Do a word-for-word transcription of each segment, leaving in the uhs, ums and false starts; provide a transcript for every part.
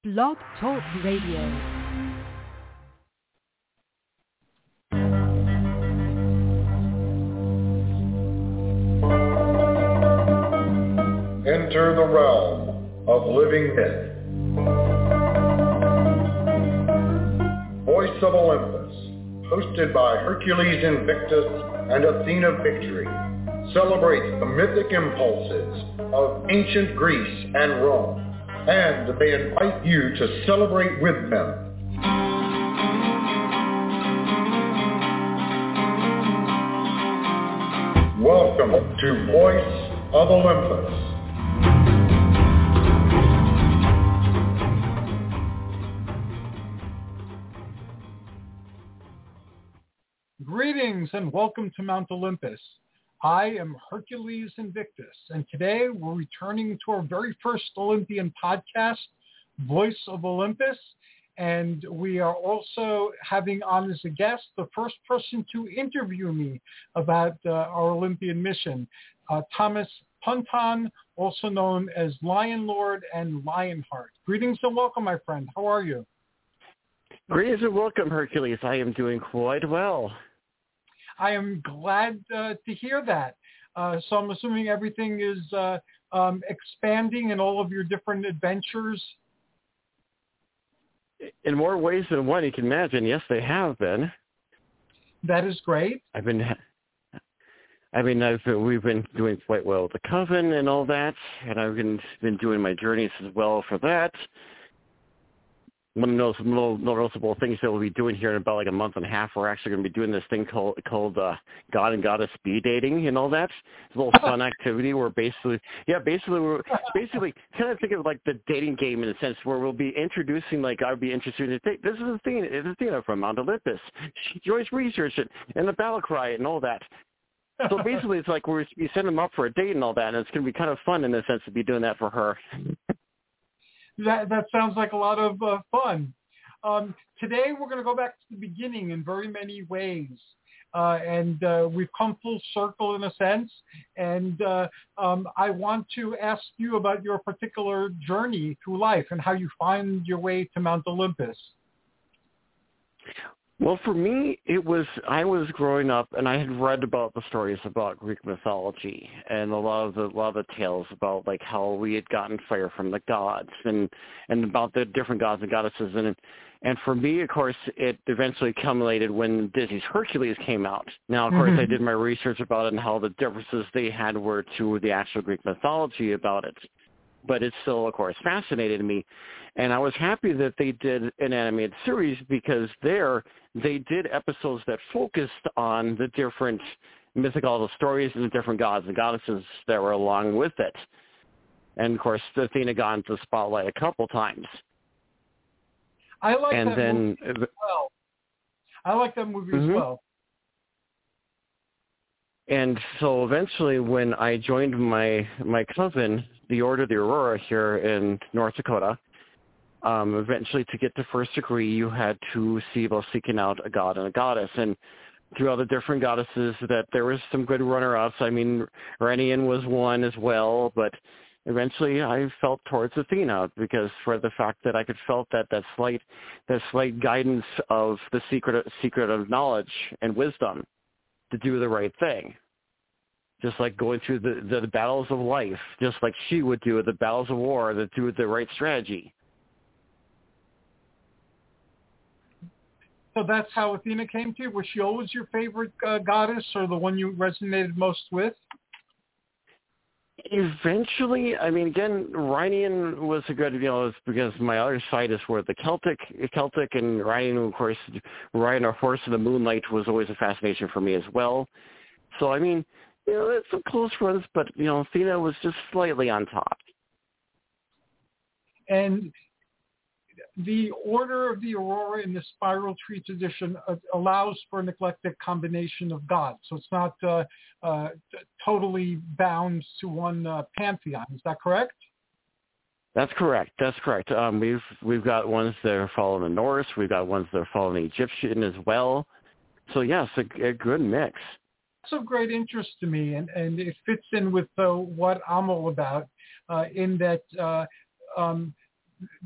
Blog Talk Radio. Enter the realm of living myth. Voice of Olympus, hosted by Hercules Invictus and Athena Victory, celebrates the mythic impulses of ancient Greece and Rome, and they invite you to celebrate with them. Welcome to Voice of Olympus. Greetings and welcome to Mount Olympus. I am Hercules Invictus, and today we're returning to our very first Olympian podcast, Voice of Olympus, and we are also having on as a guest the first person to interview me about uh, our Olympian mission, uh, Thomas Punton, also known as Lion Lord and Lionheart. Greetings and welcome, my friend. How are you? Greetings and welcome, Hercules. I am doing quite well. I am glad uh, to hear that. Uh, so I'm assuming everything is uh, um, expanding in all of your different adventures. In more ways than one you can imagine, yes, they have been. That is great. I've been, I mean, I've been, we've been doing quite well with the Coven and all that, and I've been, been doing my journeys as well for that. One of those little noticeable things that we'll be doing here in about like a month and a half, we're actually going to be doing this thing called called uh, God and Goddess speed dating and all that. It's a little fun activity where basically, yeah, basically we're basically kind of think of like the dating game in a sense where we'll be introducing, like I'd be interested in, this is Athena, this is Athena from Mount Olympus. She enjoys research it and the battle cry and all that. So basically it's like we're, we send them up for a date and all that, and it's going to be kind of fun in a sense to be doing that for her. That that sounds like a lot of uh, fun. Um, today we're going to go back to the beginning in very many ways. Uh, and uh, we've come full circle in a sense. And uh, um, I want to ask you about your particular journey through life and how you find your way to Mount Olympus. Well, for me, it was, I was growing up and I had read about the stories about Greek mythology and a lot of the, a lot of the tales about like how we had gotten fire from the gods and, and about the different gods and goddesses. And, and for me, of course, it eventually culminated when Disney's Hercules came out. Now, of course, mm-hmm. I did my research about it and how the differences they had were to the actual Greek mythology about it. But it still, of course, fascinated me. And I was happy that they did an animated series because there they did episodes that focused on the different mythological stories and the different gods and goddesses that were along with it. And, of course, Athena got into the spotlight a couple times. I like and that then, movie as well. I like that movie mm-hmm. as well. And so eventually when I joined my, my cousin, the Order of the Aurora here in North Dakota, um, eventually to get to first degree, you had to see about seeking out a god and a goddess. And through all the different goddesses, that there was some good runner-ups. I mean, Ranian was one as well, but eventually I felt towards Athena because for the fact that I could felt that, that slight, that slight guidance of the secret, secret of knowledge and wisdom to do the right thing. Just like going through the, the, the battles of life, just like she would do the battles of war, that do the right strategy. So that's how Athena came to you? Was she always your favorite uh, goddess or the one you resonated most with? Eventually, I mean, again, Rhinian was a good, you know, because my other side is where the Celtic, Celtic and Rhinian, of course, riding a horse in the moonlight was always a fascination for me as well. So, I mean, you know, it's some close runs, but, you know, Athena was just slightly on top. And the Order of the Aurora in the Spiral Tree tradition uh, allows for an eclectic combination of gods. So it's not uh, uh, t- totally bound to one uh, pantheon. Is that correct? That's correct. That's correct. Um, we've we've got ones that are following the Norse. We've got ones that are following the Egyptian as well. So yes, a, a good mix. That's of great interest to me, and, and it fits in with uh, what I'm all about. Uh, in that uh, um,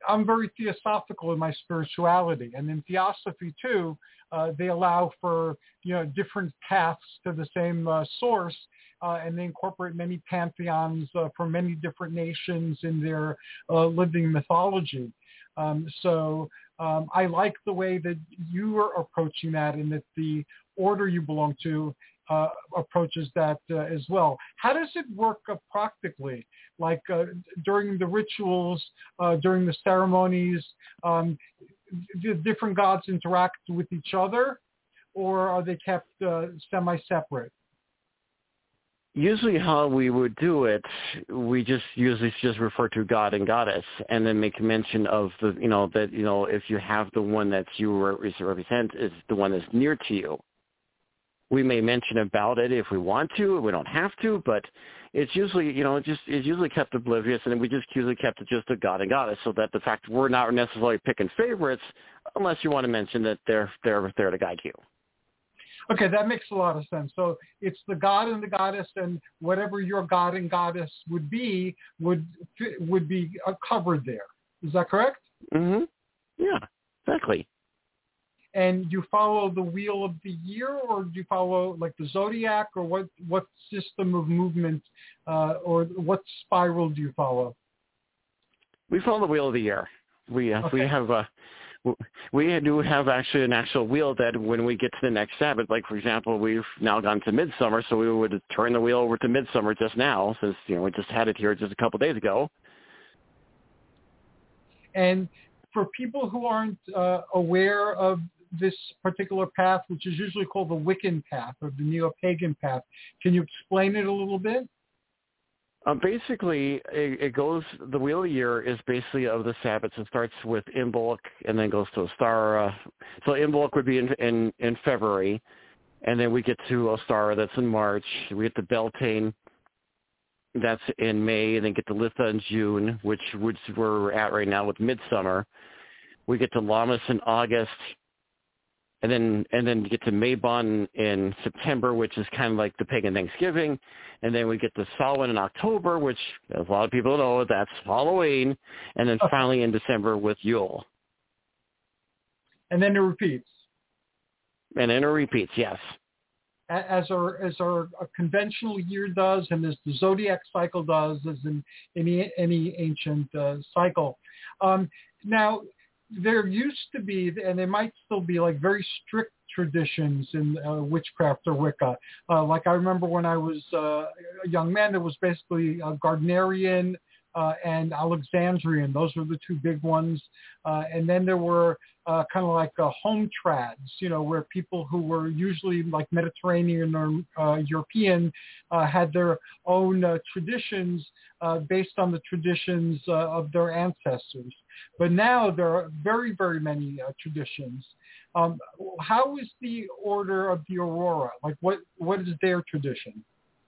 I'm very theosophical in my spirituality, and in theosophy too, uh, they allow for you know different paths to the same uh, source, uh, and they incorporate many pantheons uh, from many different nations in their uh, living mythology. Um, so um, I like the way that you are approaching that, and that the order you belong to uh, approaches that uh, as well. How does it work uh, practically? Like uh, during the rituals, uh, during the ceremonies, um, the different gods interact with each other, or are they kept uh, semi-separate? Usually how we would do it, we just usually just refer to God and Goddess, and then make mention of the, you know, that, you know, if you have the one that you represent is the one that's near to you. We may mention about it if we want to. We don't have to, but it's usually, you know, just it's usually kept oblivious, and we just usually kept it just a God and Goddess, so that the fact we're not necessarily picking favorites, unless you want to mention that they're they're there to guide you. Okay, that makes a lot of sense. So it's the God and the Goddess, and whatever your God and Goddess would be would would be covered there. Is that correct? Mm-hmm. Yeah, exactly. And you follow the wheel of the year, or do you follow like the zodiac, or what, what system of movement, uh, or what spiral do you follow? We follow the wheel of the year. We uh, okay. we have a we do have actually an actual wheel that when we get to the next Sabbath, like for example, we've now gone to midsummer, so we would turn the wheel over to midsummer just now, since you know we just had it here just a couple of days ago. And for people who aren't uh, aware of this particular path, which is usually called the Wiccan path or the Neo-Pagan path, can you explain it a little bit? Uh, basically, it, it goes, the wheel of the year is basically of the Sabbats. It starts with Imbolc and then goes to Ostara. So Imbolc would be in, in, in February, and then we get to Ostara, that's in March. We get to Beltane, that's in May, and then get to Litha in June, which, which we're at right now with Midsummer. We get to Lammas in August. And then and then you get to Mabon in September, which is kind of like the pagan Thanksgiving. And then we get to Samhain in October, which, as a lot of people know, that's Halloween. And then finally in December with Yule. And then it repeats. And then it repeats, yes. As our as our conventional year does, and as the zodiac cycle does, as in any any ancient uh, cycle. Um, now, there used to be, and there might still be, like very strict traditions in uh, witchcraft or Wicca. Uh, like I remember when I was uh, a young man, there was basically a Gardnerian uh, and Alexandrian. Those were the two big ones. Uh, and then there were uh, kind of like uh, home trads, you know, where people who were usually like Mediterranean or uh, European uh, had their own uh, traditions uh, based on the traditions uh, of their ancestors. But now there are very, very many uh, traditions. Um, how is the Order of the Aurora? Like, what, what is their tradition?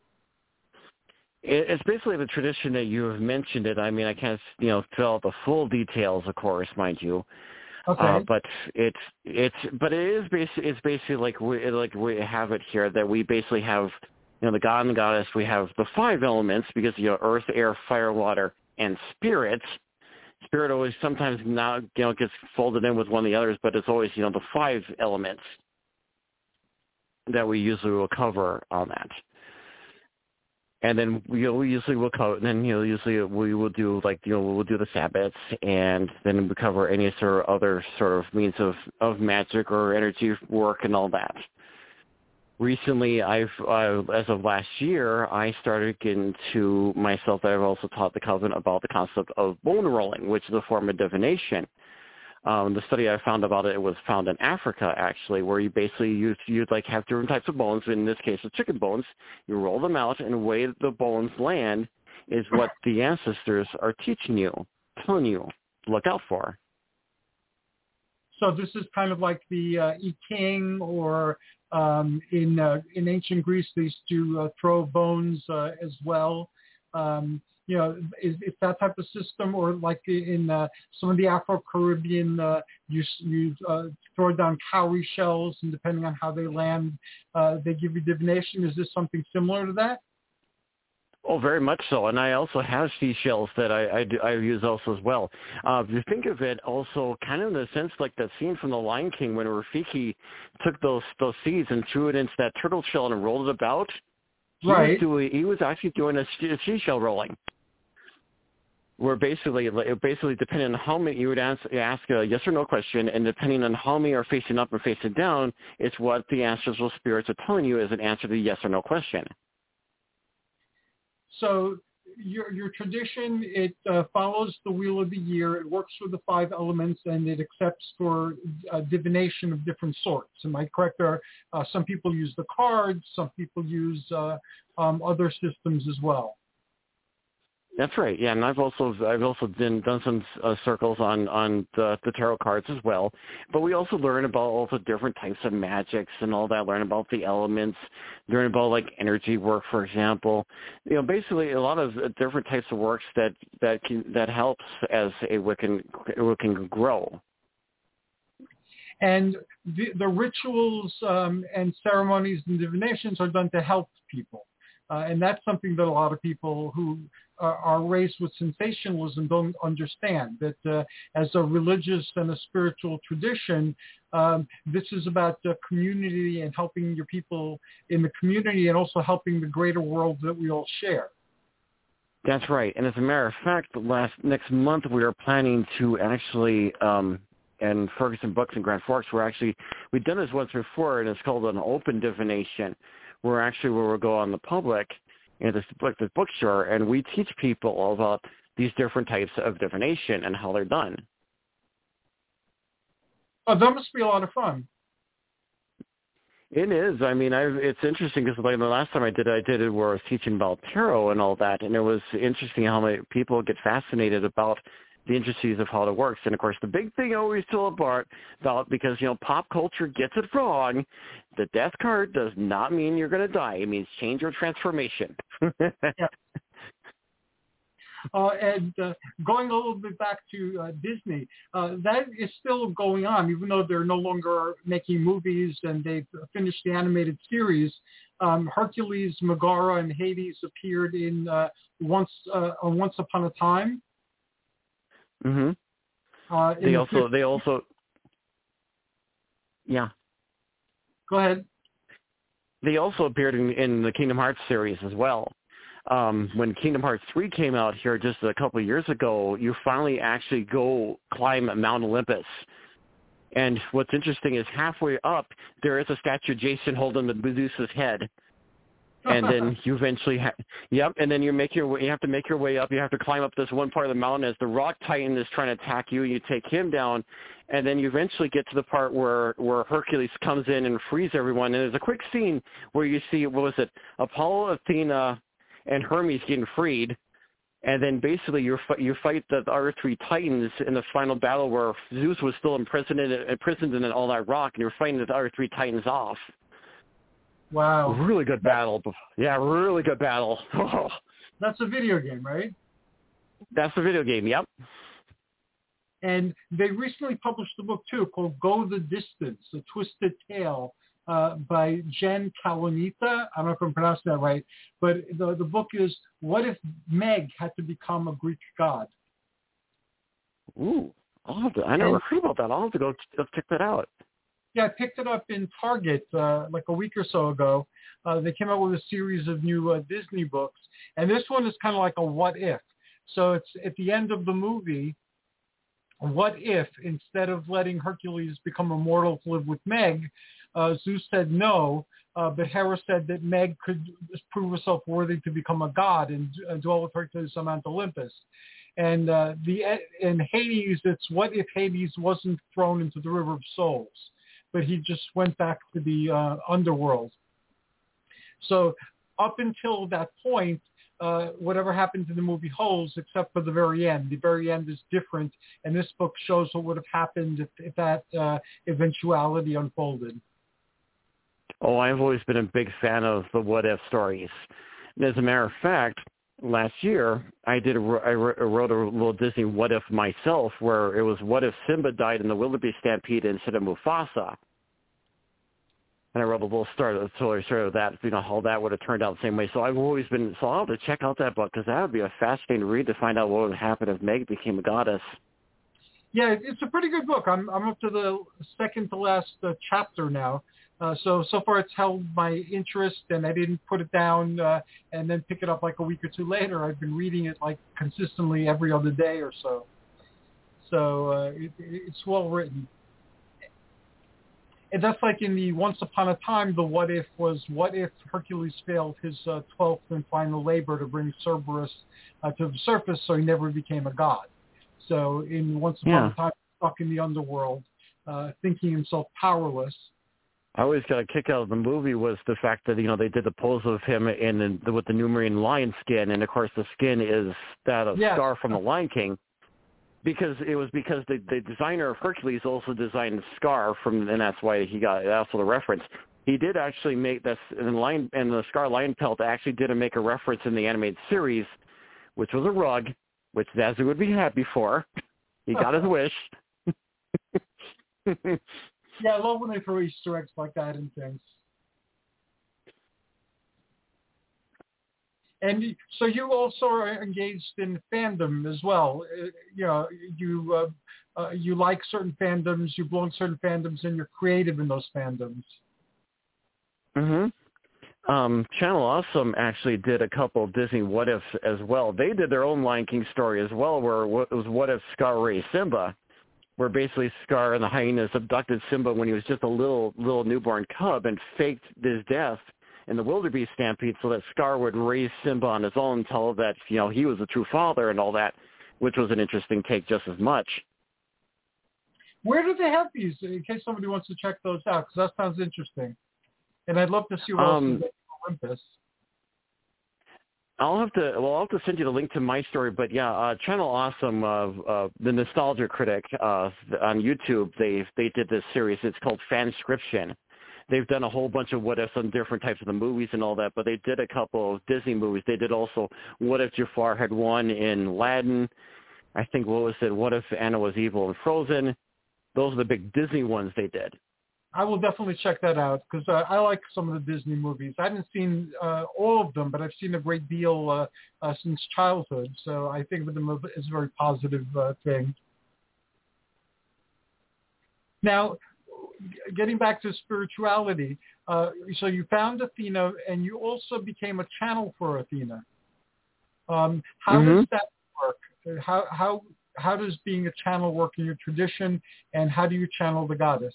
It's basically the tradition that you have mentioned it. I mean, I can't, you know, fill out the full details, of course, mind you. Okay. Uh, but it's it's but it is basically it's basically like we like we have it here that we basically have, you know, the god and the goddess. We have the five elements because, you know, earth, air, fire, water, and spirit. Spirit always sometimes now, you know, gets folded in with one of the others, but it's always, you know, the five elements that we usually will cover on that. And then we, you know, we usually will cover, and then, you know, usually we will do like, you know, we'll do the Sabbats, and then we cover any sort of other sort of means of, of magic or energy work and all that. Recently, I've, uh, as of last year, I started getting to myself that I've also taught the Coven about the concept of bone rolling, which is a form of divination. Um, the study I found about it, it was found in Africa, actually, where you basically, you, you'd like have different types of bones. In this case, the chicken bones. You roll them out, and the way the bones land is what the ancestors are teaching you, telling you to look out for. So this is kind of like the uh, I Ching, or um, in uh, in ancient Greece, they used to uh, throw bones uh, as well. Um, you know, is it's that type of system, or like in uh, some of the Afro-Caribbean, uh, you you uh, throw down cowrie shells, and depending on how they land, uh, they give you divination. Is this something similar to that? Oh, very much so. And I also have seashells that I, I, do, I use also as well. Uh, if you think of it also kind of in the sense like that scene from The Lion King when Rafiki took those those seeds and threw it into that turtle shell and rolled it about. He right. Was doing, he was actually doing a, a seashell rolling. Where basically, basically depending on how many, you would ask, ask a yes or no question, and depending on how many are facing up or facing down, it's what the ancestral spirits are telling you as an answer to the yes or no question. So your your tradition, it uh, follows the wheel of the year. It works with the five elements, and it accepts for uh, divination of different sorts. Am I correct? There are, uh, some people use the cards. Some people use uh, um, other systems as well. That's right. Yeah, and I've also I've also been done some uh, circles on on the, the tarot cards as well. But we also learn about all the different types of magics and all that. Learn about the elements. Learn about like energy work, for example. You know, basically a lot of different types of works that that can, that helps as a Wiccan a Wiccan grow. And the, the rituals um, and ceremonies and divinations are done to help people. Uh, and that's something that a lot of people who uh, are raised with sensationalism don't understand, that uh, as a religious and a spiritual tradition, um, this is about the community and helping your people in the community and also helping the greater world that we all share. That's right. And as a matter of fact, last next month we are planning to actually um, and Ferguson Books in Grand Forks, we're actually, we've done this once before, and it's called an open divination. We're actually where we'll go on the public in this book, this bookstore, and we teach people about these different types of divination and how they're done. Oh, that must be a lot of fun. It is. I mean, I've, it's interesting because like the last time I did, I did it where I was teaching about tarot and all that, and it was interesting how many people get fascinated about the intricacies of how it works. And, of course, the big thing I always tell about, about because, you know, pop culture gets it wrong, the death card does not mean you're going to die. It means change or transformation. Yeah. Uh, and uh, going a little bit back to uh, Disney, uh, that is still going on, even though they're no longer making movies and they've finished the animated series. Um, Hercules, Megara, and Hades appeared in uh, Once uh, Once Upon a Time. Mm-hmm. Uh, they also, the, they also, yeah. Go ahead. They also appeared in, in the Kingdom Hearts series as well. Um, when Kingdom Hearts three came out here just a couple of years ago, you finally actually go climb Mount Olympus. And what's interesting is halfway up, there is a statue of Jason holding the Medusa's head. And then you eventually, ha- yep. And then you make your way. You have to make your way up. You have to climb up this one part of the mountain as the Rock Titan is trying to attack you. You take him down, and then you eventually get to the part where where Hercules comes in and frees everyone. And there's a quick scene where you see what was it, Apollo, Athena, and Hermes getting freed, and then basically you you fight the other three Titans in the final battle where Zeus was still imprisoned in, imprisoned in all that rock, and you're fighting the other three Titans off. Wow. Really good battle. Yeah, really good battle. That's a video game, right? That's the video game, yep. And they recently published a book, too, called Go the Distance, A Twisted Tale uh, by Jen Kalanita. I don't know if I'm pronouncing that right. But the, the book is, What If Meg Had to Become a Greek God? Ooh, I'll have to, I never and, heard about that. I'll have to go ch- check that out. Yeah, I picked it up in Target uh, like a week or so ago. Uh, they came out with a series of new uh, Disney books. And this one is kind of like a what if. So it's at the end of the movie, what if instead of letting Hercules become immortal to live with Meg, uh, Zeus said no, uh, but Hera said that Meg could prove herself worthy to become a god and uh, dwell with Hercules on Mount Olympus. And uh, the in Hades, it's what if Hades wasn't thrown into the River of Souls, but he just went back to the uh, underworld. So up until that point, uh, whatever happened to the movie holds, except for the very end. The very end is different, and this book shows what would have happened if, if that uh, eventuality unfolded. Oh, I've always been a big fan of the what-if stories. And as a matter of fact, last year, I did a, I wrote a little Disney what if myself, where it was what if Simba died in the wildebeest stampede instead of Mufasa. And I wrote a little story, a story of that, you know, how that would have turned out the same way. So I've always been, so I'll have to check out that book because that would be a fascinating read to find out what would happen if Meg became a goddess. Yeah, it's a pretty good book. I'm I'm up to the second to last uh, chapter now. Uh, so so far it's held my interest, and I didn't put it down uh, and then pick it up like a week or two later. I've been reading it like consistently every other day or so. So uh, it, it's well written. And that's like in the Once Upon a Time, the what if was, what if Hercules failed his uh, twelfth and final labor to bring Cerberus uh, to the surface so he never became a god. So in Once Upon yeah. a Time, stuck in the underworld, uh, thinking himself powerless. I always got a kick out of the movie was the fact that, you know, they did the pose of him in, in with the Numerian lion skin, and of course the skin is that of yes. Scar from the Lion King. Because it was because the, the designer of Hercules also designed Scar from, and that's why he got also the reference. He did actually make this, and the lion and the Scar lion pelt actually did make a reference in the animated series, which was a rug, which Zazu would be happy for. He got his wish. Yeah, I love when they throw Easter eggs like that in things. And so you also are engaged in fandom as well. Uh, you know, you uh, uh, you like certain fandoms, you belong to certain fandoms, and you're creative in those fandoms. Mm-hmm. Um, Channel Awesome actually did a couple of Disney What Ifs as well. They did their own Lion King story as well, where it was What If Scar raised Simba, where basically Scar and the hyenas abducted Simba when he was just a little little newborn cub and faked his death in the wildebeest stampede so that Scar would raise Simba on his own, tell that, you know, he was the true father and all that, which was an interesting take just as much. Where do they have these, in case somebody wants to check those out? Because that sounds interesting. And I'd love to see what um, else is in Olympus. I'll have to, well, I'll have to send you the link to my story, but yeah, uh, Channel Awesome, uh, uh, the Nostalgia Critic uh, on YouTube, they they did this series. It's called Fanscription. They've done a whole bunch of what ifs on different types of the movies and all that, but they did a couple of Disney movies. They did also What If Jafar Had Won in Aladdin. I think, what was it, What If Anna Was Evil in Frozen. Those are the big Disney ones they did. I will definitely check that out because uh, I like some of the Disney movies. I haven't seen uh, all of them, but I've seen a great deal uh, uh, since childhood, so I think of them as a very positive uh, thing. Now, getting back to spirituality, uh, so you found Athena, and you also became a channel for Athena. Um, how mm-hmm. does that work? How how how does being a channel work in your tradition, and how do you channel the goddess?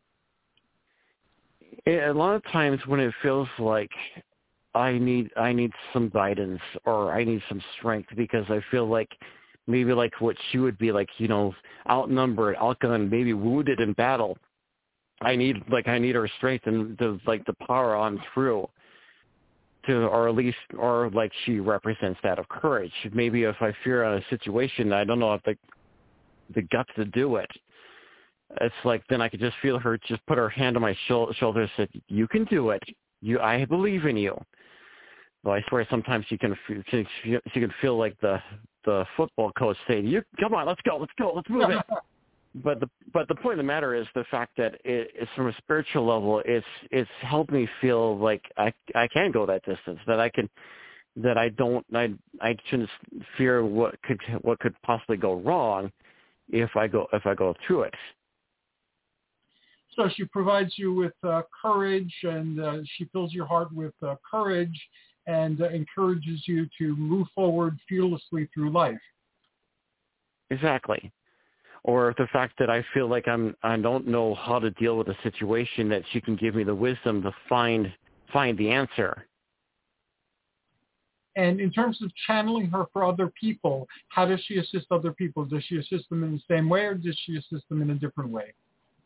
A lot of times when it feels like I need I need some guidance or I need some strength because I feel like maybe like what she would be like, you know, outnumbered, outgunned, maybe wounded in battle. I need like I need her strength and the like the power on through to, or at least, or like she represents that of courage. Maybe if I fear a situation, I don't know if the the guts to do it. It's like then I could just feel her just put her hand on my sh- shoulder and said, "You can do it. You, I believe in you." Well, I swear sometimes she can she, she can feel like the the football coach saying, "You come on, let's go, let's go, let's move it." But the but the point of the matter is the fact that it, it's from a spiritual level. It's it's helped me feel like I I can go that distance. That I can that I don't I I shouldn't fear what could what could possibly go wrong if I go if I go through it. So she provides you with uh, courage, and uh, she fills your heart with uh, courage, and uh, encourages you to move forward fearlessly through life. Exactly. Or the fact that I feel like I'm I don't know how to deal with a situation, that she can give me the wisdom to find find the answer. And in terms of channeling her for other people, how does she assist other people? Does she assist them in the same way, or does she assist them in a different way?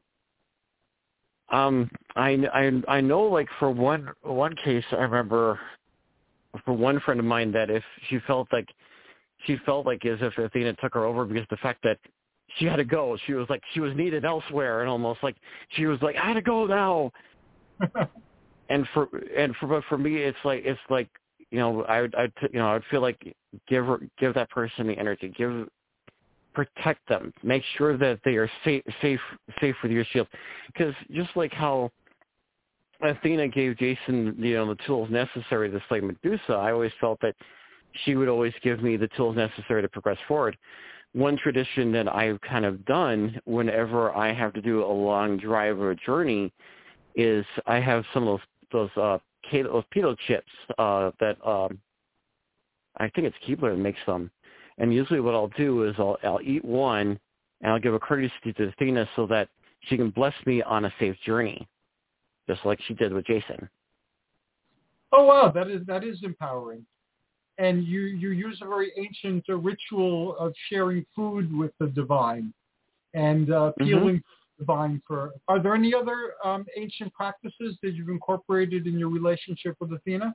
Um, I, I, I know, like, for one one case, I remember for one friend of mine that if she felt like she felt like as if Athena took her over because the fact that she had to go, she was like she was needed elsewhere, and almost like she was like, I had to go now. and for and for but for me, it's like it's like you know I would I you know I'd feel like give her give that person the energy, give. Protect them. Make sure that they are safe, safe, safe with your shield. Because just like how Athena gave Jason, you know, the tools necessary to slay Medusa, I always felt that she would always give me the tools necessary to progress forward. One tradition that I've kind of done whenever I have to do a long drive or a journey is I have some of those those uh, those keto chips uh, that um, I think it's Keebler that makes them. And usually what I'll do is I'll, I'll eat one, and I'll give a courtesy to Athena so that she can bless me on a safe journey, just like she did with Jason. Oh, wow, that is that is empowering. And you, you use a very ancient uh, ritual of sharing food with the divine and uh, peeling mm-hmm. the divine for. Are there any other um, ancient practices that you've incorporated in your relationship with Athena?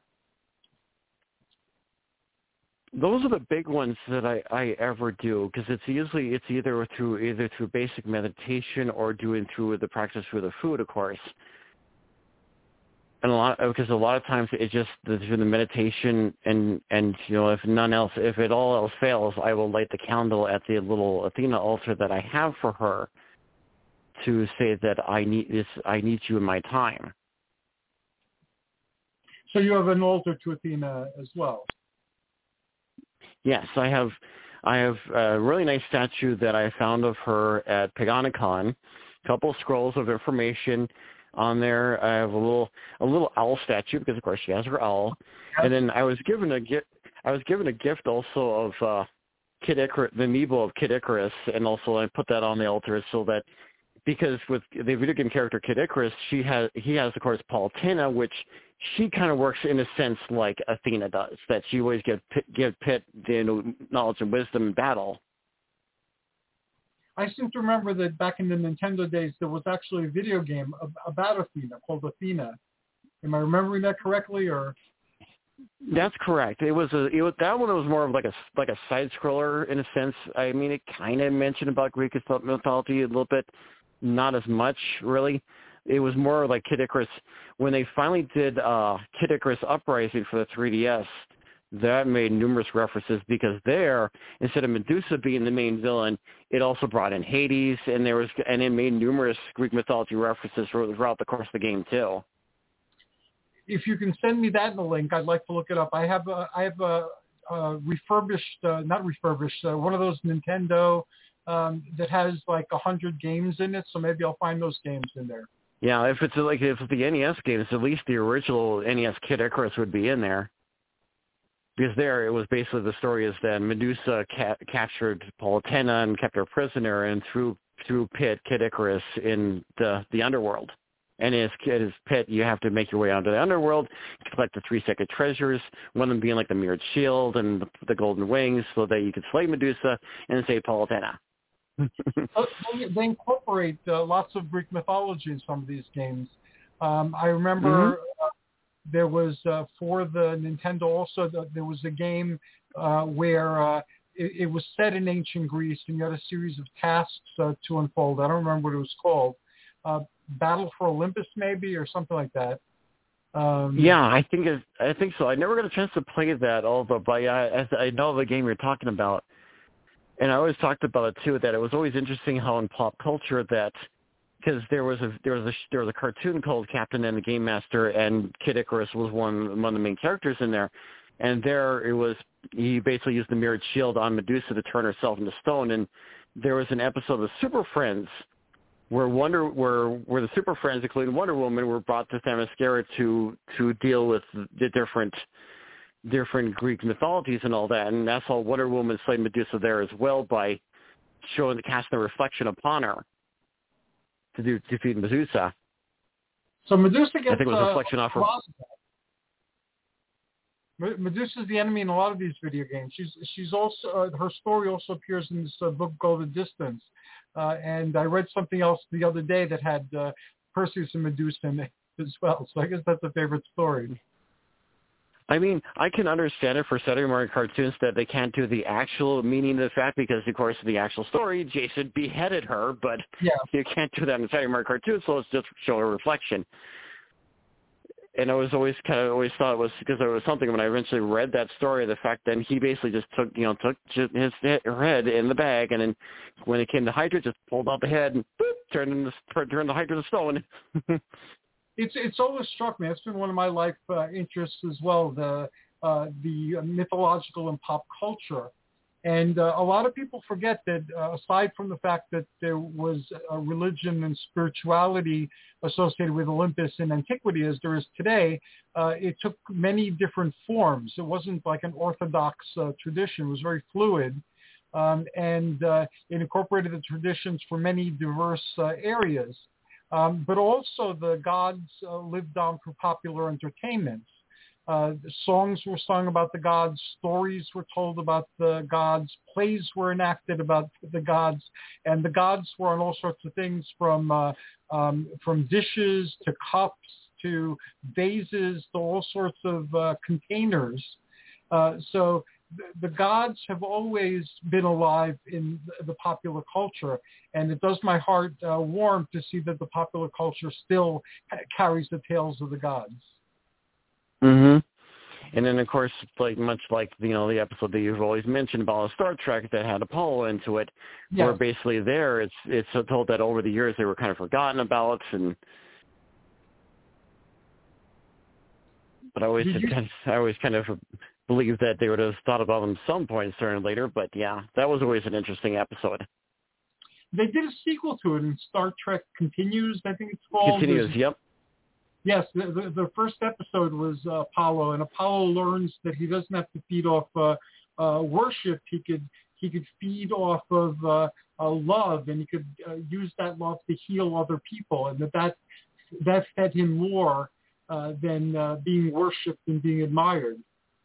Those are the big ones that I, I ever do, because it's usually it's either through either through basic meditation or doing through the practice with the food, of course. And a lot because a lot of times it just through the meditation and and you know if none else if it all else fails, I will light the candle at the little Athena altar that I have for her to say that I need this I need you in my time. So you have an altar to Athena as well. Yes, I have. I have a really nice statue that I found of her at Paganicon. A couple scrolls of information on there. I have a little a little owl statue because, of course, she has her owl. And then I was given a gift. I was given a gift also of uh, Kid Icarus, the amiibo of Kid Icarus, and also I put that on the altar so that because with the video game character Kid Icarus, she has he has of course Palutena, which she kind of works in a sense like Athena does, that she always gives give Pit you know, knowledge and wisdom in battle. I seem to remember that back in the Nintendo days, there was actually a video game about Athena called Athena. Am I remembering that correctly, or? That's correct. It was a it was, that one was more of like a like a side scroller in a sense. I mean, it kind of mentioned about Greek mythology a little bit, not as much really. It was more like Kid Icarus. When they finally did uh, Kid Icarus Uprising for the three D S, that made numerous references because there, instead of Medusa being the main villain, it also brought in Hades, and there was and it made numerous Greek mythology references throughout the course of the game too. If you can send me that in the link, I'd like to look it up. I have a, I have a, a refurbished, uh, not refurbished, uh, one of those Nintendo um, that has like a hundred games in it. So maybe I'll find those games in there. Yeah, if it's like if it's the N E S games, at least the original N E S Kid Icarus would be in there. Because there, it was basically the story is that Medusa ca- captured Palutena and kept her prisoner, and threw threw Pit Kid Icarus in the the underworld. And as Kid as Pit, you have to make your way onto the underworld, collect the three sacred treasures, one of them being like the mirrored shield and the, the golden wings, so that you could slay Medusa and save Palutena. They incorporate uh, lots of Greek mythology in some of these games. Um, I remember mm-hmm. uh, there was uh, for the Nintendo also the, there was a game uh, where uh, it, it was set in ancient Greece, and you had a series of tasks uh, to unfold. I don't remember what it was called. Uh, Battle for Olympus, maybe, or something like that. Um, yeah, I think it, I think so. I never got a chance to play that, although, but I, I know the game you're talking about. And I always talked about it too. That it was always interesting how in pop culture that because there was a there was a there was a cartoon called Captain and the Game Master, and Kid Icarus was one one of the main characters in there. And there it was he basically used the mirrored shield on Medusa to turn herself into stone. And there was an episode of Super Friends where Wonder where where the Super Friends, including Wonder Woman, were brought to Themyscira to to deal with the different. different Greek mythologies and all that, and that's how Wonder Woman slayed Medusa there as well by showing the casting the reflection upon her to do to defeat Medusa. So Medusa gets I think it was a uh, reflection off her. Medusa's the enemy in a lot of these video games. She's she's also uh, her story also appears in this uh, book called The Distance, uh, and I read something else the other day that had uh, Perseus and Medusa in it as well. So I guess that's a favorite story. I mean, I can understand it for Saturday morning cartoons that they can't do the actual meaning of the fact because, of course, in the actual story, Jason beheaded her, but yeah. you can't do that in Saturday morning cartoons, so let's just show a reflection. And I was always kind of always thought it was because there was something when I eventually read that story, the fact that he basically just took, you know, took his her head in the bag, and then when it came to Hydra, just pulled out the head and boop, turned, in the, turned the Hydra to stone. it's it's always struck me. It's been one of my life uh, interests as well. The uh, the mythological and pop culture. And uh, a lot of people forget that uh, aside from the fact that there was a religion and spirituality associated with Olympus in antiquity as there is today, uh, it took many different forms. It wasn't like an orthodox uh, tradition. It was very fluid. Um, and uh, it incorporated the traditions for many diverse uh, areas. Um, but also the gods uh, lived on through popular entertainment. Uh, songs were sung about the gods, stories were told about the gods, plays were enacted about the gods, and the gods were on all sorts of things from uh, um, from dishes to cups to vases to all sorts of uh, containers. Uh, so the, the gods have always been alive in the, the popular culture, and it does my heart uh, warm to see that the popular culture still ha- carries the tales of the gods. Mm-hmm. And then, of course, like much like, you know, the episode that you've always mentioned about Star Trek that had Apollo into it, Yes. where basically there it's it's told that over the years they were kind of forgotten about. And but I always Did you- kind of, I always kind of believed that they would have thought about them some point sooner or later. But yeah, that was always an interesting episode. They did a sequel to it in Star Trek Continues, I think it's called. Continues, There's, yep. Yes, the, the, the first episode was uh, Apollo, and Apollo learns that he doesn't have to feed off uh, uh, worship. He could he could feed off of uh, uh, love, and he could uh, use that love to heal other people, and that that, that fed him more uh, than uh, being worshipped and being admired.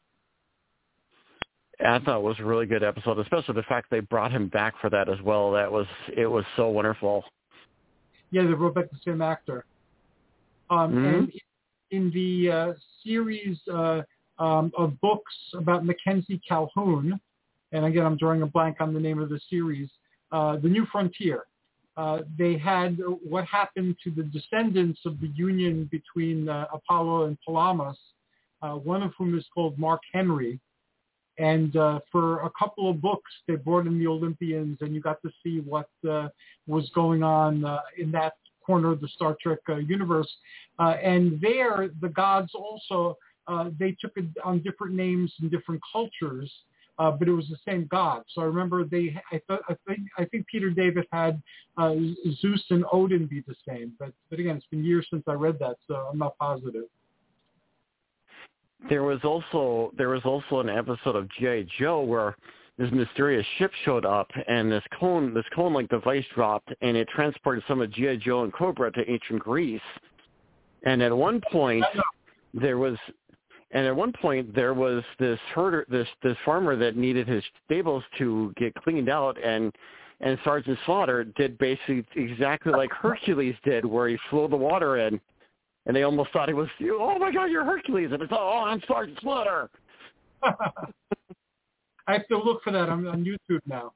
I thought it was a really good episode, especially the fact they brought him back for that as well. That was it was so wonderful. Yeah, they brought back the same actor. Um, mm-hmm. And in the uh, series uh, um, of books about Mackenzie Calhoun, and again, I'm drawing a blank on the name of the series, uh, The New Frontier, uh, they had what happened to the descendants of the union between uh, Apollo and Palamas, uh, one of whom is called Mark Henry. And uh, for a couple of books, they brought in the Olympians, and you got to see what uh, was going on uh, in that corner of the Star Trek uh, universe. Uh, and there, the gods also, uh, they took it on different names in different cultures, uh, but it was the same god. So I remember they, I, th- I think, I think Peter David had uh, Zeus and Odin be the same. But, but again, it's been years since I read that, so I'm not positive. There was also there was also an episode of G I. Joe where this mysterious ship showed up, and this cone this cone like device dropped, and it transported some of G I. Joe and Cobra to ancient Greece. And at one point there was, and at one point there was this herder, this this farmer that needed his stables to get cleaned out, and and Sergeant Slaughter did basically exactly like Hercules did, where he flew the water in. And they almost thought he was, oh, my God, you're Hercules. And it's, oh, I'm Sergeant Slaughter. I have to look for that on, on YouTube now.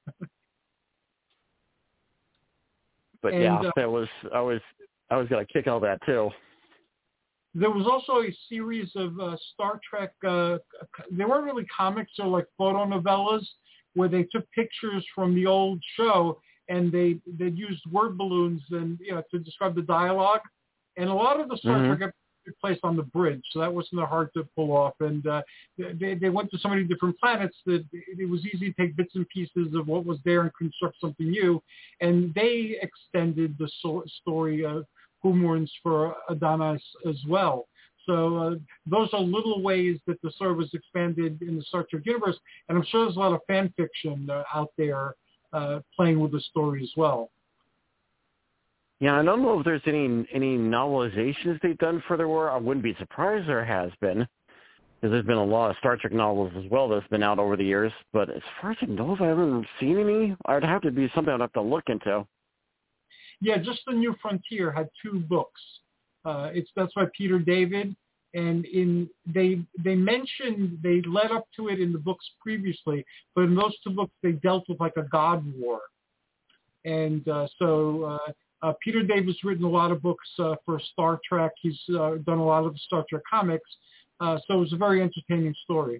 But, and, yeah, uh, that was, I was, I was going to kick all that, too. There was also a series of uh, Star Trek, uh, they weren't really comics, or like photo novellas, where they took pictures from the old show, and they, they used word balloons and, you know, to describe the dialogue. And a lot of the Star mm-hmm. Trek took place on the bridge, so that wasn't hard to pull off. And uh, they, they went to so many different planets that it was easy to take bits and pieces of what was there and construct something new. And they extended the so- story of Humorns for Adonis as well. So uh, those are little ways that the story was expanded in the Star Trek universe. And I'm sure there's a lot of fan fiction uh, out there uh, playing with the story as well. Yeah, I don't know if there's any any novelizations they've done for the war. I wouldn't be surprised there has been, because there's been a lot of Star Trek novels as well that's been out over the years. But as far as I know, if I haven't seen any, I'd have to be something I'd have to look into. Yeah, just The New Frontier had two books. Uh, it's that's by Peter David, and in they they mentioned they led up to it in the books previously, but in those two books they dealt with like a god war, and uh, so. Uh, Uh, Peter David's written a lot of books uh, for Star Trek. He's uh, done a lot of the Star Trek comics. Uh, so it was a very entertaining story.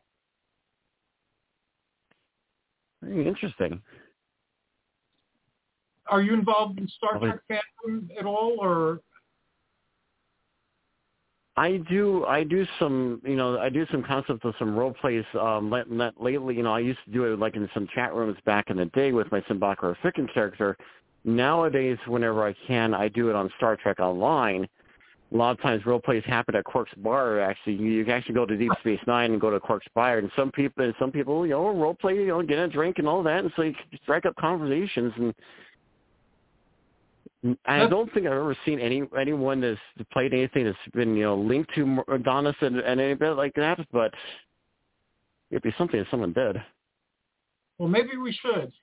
Very interesting. Are you involved in Star Probably. Trek fandom at all, or? I do. I do some. You know, I do some concepts of some role plays. Um, lately, you know, I used to do it like in some chat rooms back in the day with my Simbaka or Ficken character. Nowadays, whenever I can, I do it on Star Trek Online. A lot of times, role plays happen at Quark's Bar. Actually, you, you can actually go to Deep Space Nine and go to Quark's Bar, and some people, some people, you know, role play, you know, get a drink and all that, and so you can strike up conversations. And I don't think I've ever seen any anyone that's played anything that's been, you know, linked to Adonis and, and any bit like that. But it'd be something that someone did. Well, maybe we should.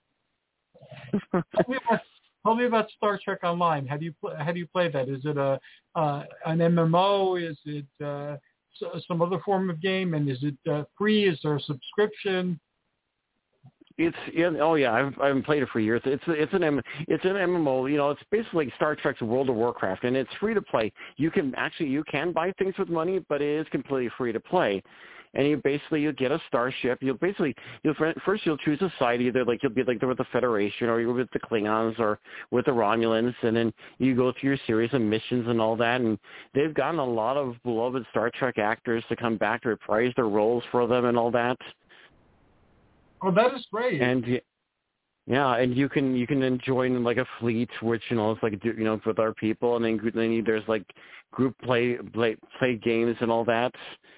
Tell me about, tell me about Star Trek Online. How do you how do you play that? Is it a uh, an M M O? Is it uh, some other form of game? And is it uh, free? Is there a subscription? It's in, oh yeah, I've I've played it for years. It's it's an M it's an M M O. You know, it's basically like Star Trek's World of Warcraft, and it's free to play. You can actually you can buy things with money, but it is completely free to play. And you basically you get a starship. You'll basically you'll first you'll choose a side, either like you'll be like with the Federation or you're with the Klingons or with the Romulans, and then you go through your series of missions and all that. And they've gotten a lot of beloved Star Trek actors to come back to reprise their roles for them and all that. Oh, that is great. And yeah, and you can you can join like a fleet, which you know it's like you know with our people, and then then there's like group play play play games and all that.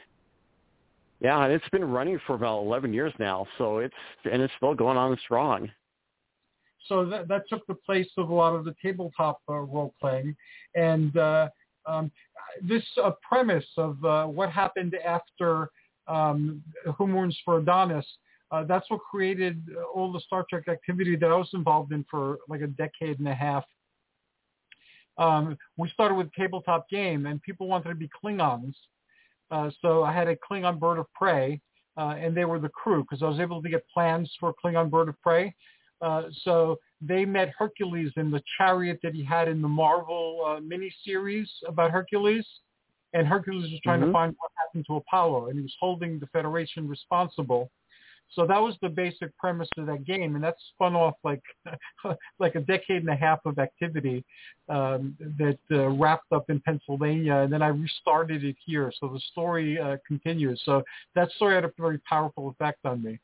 Yeah, and it's been running for about eleven years now, so it's and it's still going on strong. So that that took the place of a lot of the tabletop uh, role playing, and uh, um, this uh, premise of uh, what happened after um, Who Mourns for Adonis. Uh, that's what created all the Star Trek activity that I was involved in for like a decade and a half. Um, we started with a tabletop game, and people wanted to be Klingons. Uh, so I had a Klingon bird of prey, uh, and they were the crew because I was able to get plans for Klingon bird of prey. Uh, so they met Hercules in the chariot that he had in the Marvel uh, miniseries about Hercules. And Hercules was trying mm-hmm. to find what happened to Apollo, and he was holding the Federation responsible. So that was the basic premise of that game, and that spun off like like a decade and a half of activity um, that uh, wrapped up in Pennsylvania, and then I restarted it here. So the story uh, continues. So that story had a very powerful effect on me.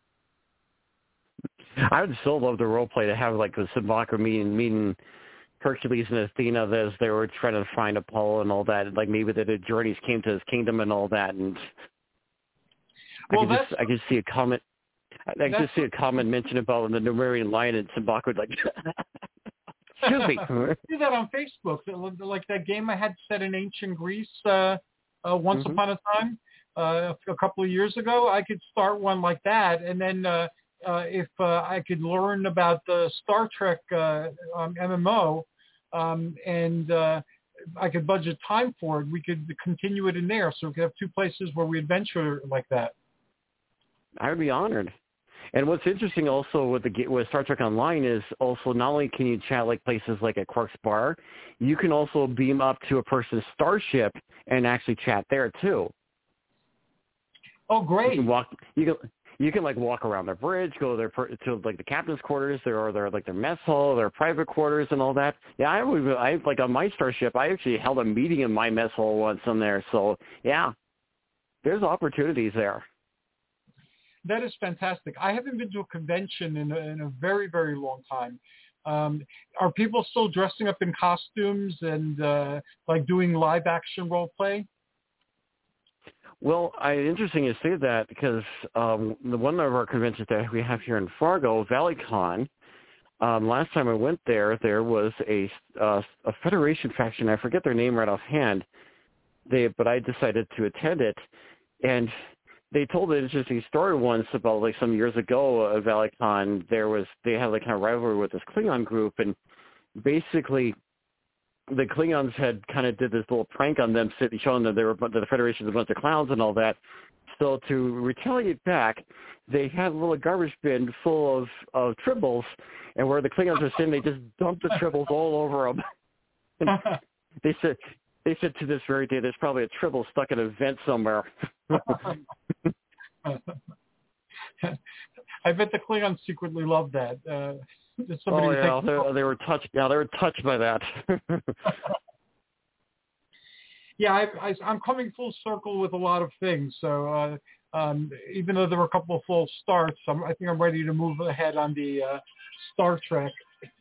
I would still love the role play to have like the Simbaka meeting meeting Hercules and Athena as they were trying to find Apollo and all that. Like maybe that the journeys came to his kingdom and all that, and I well, could just I could see a comment. I can just see a comment mentioned about the Numerian lion and Simbaka would like, excuse me. I see that on Facebook. Like that game I had set in ancient Greece uh, uh, once mm-hmm. upon a time, uh, a couple of years ago. I could start one like that, and then uh, uh, if uh, I could learn about the Star Trek uh, um, M M O, um, and uh, I could budget time for it, we could continue it in there. So we could have two places where we adventure like that. I would be honored. And what's interesting also with the with Star Trek Online is also not only can you chat like places like at Quark's Bar, you can also beam up to a person's starship and actually chat there too. Oh, great! You can walk. You can you can like walk around the bridge, go there to like the captain's quarters, there or their like their mess hall, their private quarters, and all that. Yeah, I I like on my starship, I actually held a meeting in my mess hall once on there. So yeah, there's opportunities there. That is fantastic. I haven't been to a convention in a, in a very, very long time. Um, are people still dressing up in costumes and uh, like doing live action role play? Well, I, interesting you say that because um, the one of our conventions that we have here in Fargo, ValleyCon, um, last time I went there, there was a, uh, a Federation faction. I forget their name right offhand. They, but I decided to attend it, and they told an interesting story once about like some years ago at ValleyCon. There was they had like kind of rivalry with this Klingon group, and basically the Klingons had kind of did this little prank on them, showing that they were that the Federation was a bunch of clowns and all that. So to retaliate back, they had a little garbage bin full of, of tribbles, and where the Klingons were sitting, they just dumped the tribbles all over them. And they said. They said to this very day, there's probably a tribble stuck in a vent somewhere. I bet the Klingons secretly love that. Uh, oh yeah, they, they were touched. Yeah, they were touched by that. Yeah, I, I, I'm coming full circle with a lot of things. So uh, um, even though there were a couple of false starts, I'm, I think I'm ready to move ahead on the uh, Star Trek.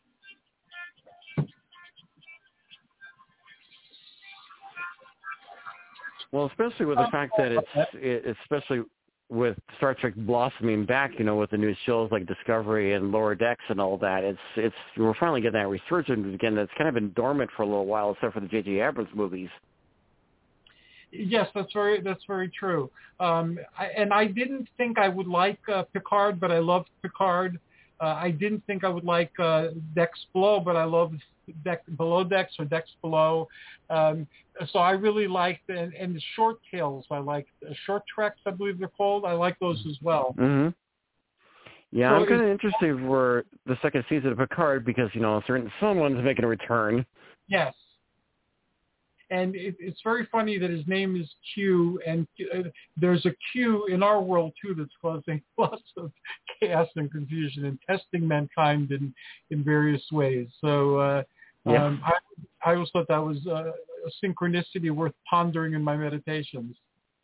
Well, especially with the fact that it's, it, especially with Star Trek blossoming back, you know, with the new shows like Discovery and Lower Decks and all that, it's it's we're finally getting that resurgence again. That's kind of been dormant for a little while, except for the J J Abrams movies. Yes, that's very that's very true. Um, I, and I didn't think I would like uh, Picard, but I loved Picard. Uh, I didn't think I would like uh, Decks Below, but I loved Deck Below Decks or Decks Below. Um, so I really liked and, and the short tales. I liked uh, short treks, I believe they're called. I like those as well. Mm-hmm. Yeah, so I'm kind of interested for the second season of Picard because you know certain someone's making a return. Yes. And it, it's very funny that his name is Q, and uh, there's a Q in our world, too, that's causing lots of chaos and confusion and testing mankind in, in various ways. So uh, yeah. um, I, I always thought that was uh, a synchronicity worth pondering in my meditations.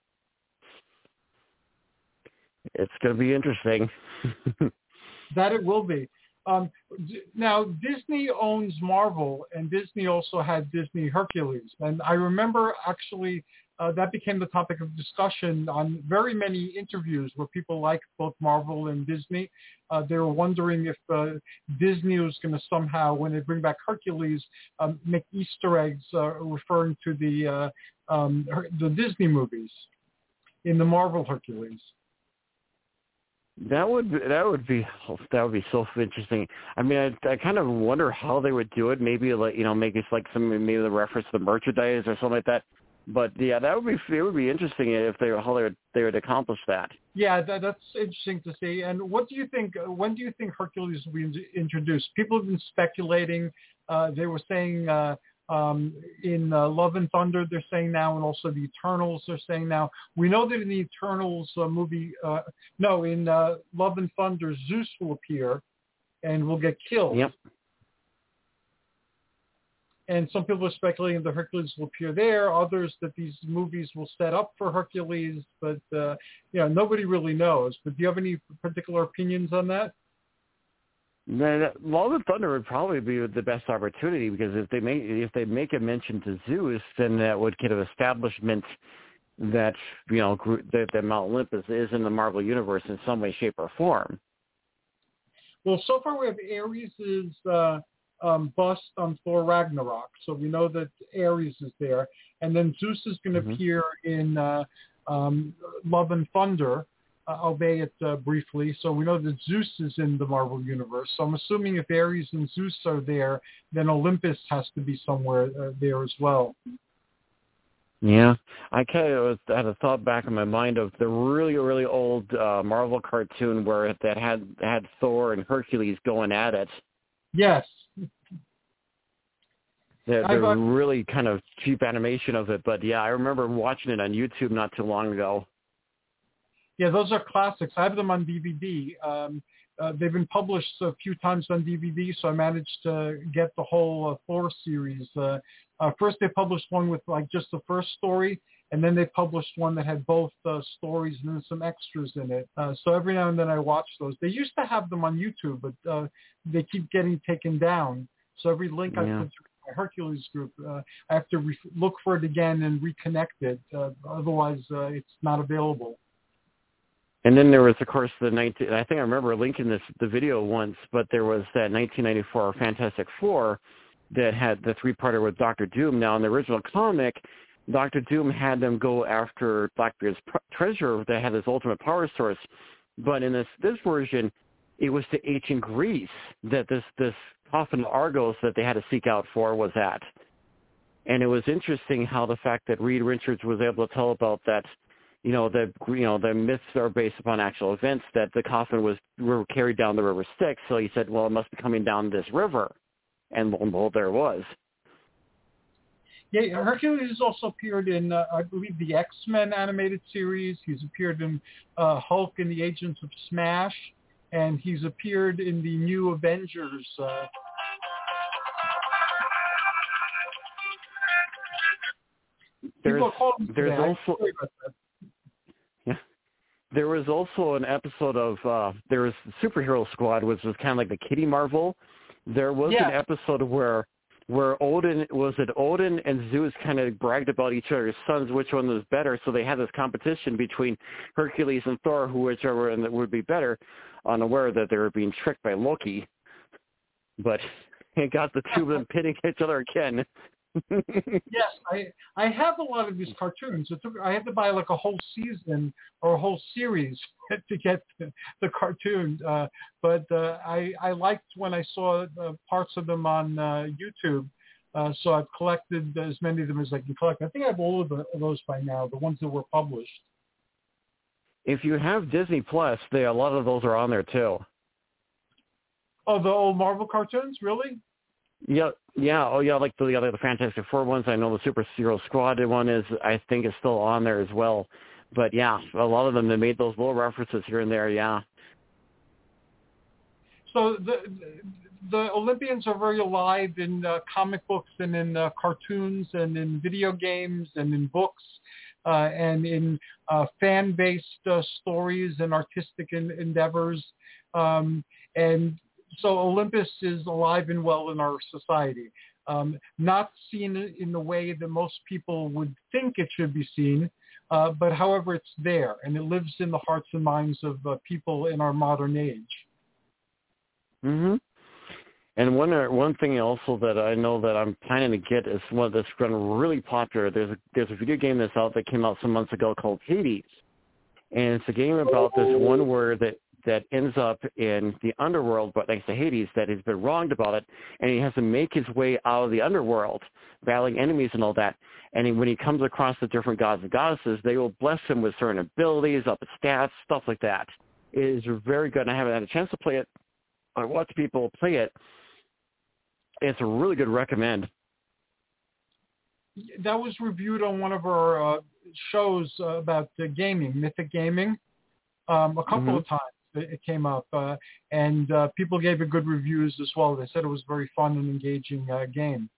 It's going to be interesting. That it will be. Um, now, Disney owns Marvel, and Disney also had Disney Hercules. And I remember actually uh, that became the topic of discussion on very many interviews where people liked both Marvel and Disney. Uh, they were wondering if uh, Disney was going to somehow, when they bring back Hercules, um, make Easter eggs uh, referring to the uh, um, the Disney movies in the Marvel Hercules. That would be, that would be that would be so interesting. I mean, I, I kind of wonder how they would do it. Maybe like you know, maybe it's like some maybe the reference to the merchandise or something like that. But yeah, that would be it would be interesting if they how they would they would accomplish that. Yeah, that, that's interesting to see. And what do you think? When do you think Hercules will be introduced? People have been speculating. Uh, they were saying. Uh, Um, in uh, Love and Thunder, they're saying now, and also the Eternals, they're saying now. We know that in the Eternals uh, movie, uh, no, in uh, Love and Thunder, Zeus will appear and will get killed. Yep. And some people are speculating that Hercules will appear there. Others that these movies will set up for Hercules, but uh, you know, nobody really knows. But do you have any particular opinions on that? Love and Thunder would probably be the best opportunity because if they make if they make a mention to Zeus, then that would kind of establishment that you know that, that Mount Olympus is in the Marvel universe in some way, shape, or form. Well, so far we have Ares' uh, um, bust on Thor Ragnarok, so we know that Ares is there, and then Zeus is going to mm-hmm. appear in uh, um, Love and Thunder. Uh, albeit uh, briefly. So we know that Zeus is in the Marvel Universe. So I'm assuming if Ares and Zeus are there, then Olympus has to be somewhere uh, there as well. Yeah. I kind of had a thought back in my mind of the really, really old uh, Marvel cartoon where that had had Thor and Hercules going at it. Yes. The, the really kind of cheap animation of it. But, yeah, I remember watching it on YouTube not too long ago. Yeah, those are classics. I have them on D V D. Um, uh, they've been published a few times on D V D, so I managed to get the whole uh, Thor series. Uh, uh, first, they published one with like just the first story, and then they published one that had both uh, stories and then some extras in it. Uh, so every now and then I watch those. They used to have them on YouTube, but uh, they keep getting taken down. So every link yeah. I put to my Hercules group, uh, I have to re- look for it again and reconnect it. Uh, otherwise, uh, it's not available. And then there was, of course, the nineteen. I think I remember linking this the video once, but there was that nineteen ninety-four Fantastic Four that had the three-parter with Doctor Doom. Now, in the original comic, Doctor Doom had them go after Blackbeard's treasure that had his ultimate power source. But in this this version, it was to ancient Greece that this this coffin of Argos that they had to seek out for was at. And it was interesting how the fact that Reed Richards was able to tell about that. You know, the you know the myths are based upon actual events that the coffin was were carried down the river Styx. So he said, well, it must be coming down this river. And lo and behold, there it was. Yeah, Hercules has also appeared in, uh, I believe, the X-Men animated series. He's appeared in uh, Hulk and the Agents of Smash. And he's appeared in the new Avengers. Uh, there's People call me there's today. also yeah there was also an episode of uh, there was Superhero Squad, which was kind of like the Kitty Marvel. There was yeah. an episode where where Odin was it Odin and Zeus kind of bragged about each other's sons, which one was better. So they had this competition between Hercules and Thor, who whichever one would be better, unaware that they were being tricked by Loki. But it got the two of them pitting each other again. Yes, I I have a lot of these cartoons. It took, I had to buy like a whole season or a whole series to get the, the cartoon. Uh, but uh, I I liked when I saw uh, parts of them on uh, YouTube. Uh, so I've collected as many of them as I can collect. I think I have all of, the, of those by now, the ones that were published. If you have Disney Plus, they a lot of those are on there too. Oh, the old Marvel cartoons, really? Yeah, yeah, oh yeah, like the other the Fantastic Four ones. I know the Superhero Squad one is, I think, is still on there as well. But yeah, a lot of them, they made those little references here and there. Yeah. So the the Olympians are very alive in uh, comic books and in uh, cartoons and in video games and in books uh, and in uh, fan-based uh, stories and artistic in, endeavors. Um, and So Olympus is alive and well in our society, um, not seen in the way that most people would think it should be seen, uh, but however, it's there, and it lives in the hearts and minds of uh, people in our modern age. Mm-hmm. And one uh, one thing also that I know that I'm planning to get is one that's been really popular. There's a, there's a video game that's out that came out some months ago called Hades, and it's a game about this one word that that ends up in the underworld, but thanks to Hades, that has been wronged about it, and he has to make his way out of the underworld, battling enemies and all that. And he, when he comes across the different gods and goddesses, they will bless him with certain abilities, up his stats, stuff like that. It is very good, and I haven't had a chance to play it. I watch people play it. It's a really good recommend. That was reviewed on one of our uh, shows uh, about uh, gaming, Mythic Gaming, um, a couple Mm-hmm. of times. It came up, uh, and uh, people gave it good reviews as well. They said it was a very fun and engaging uh, game.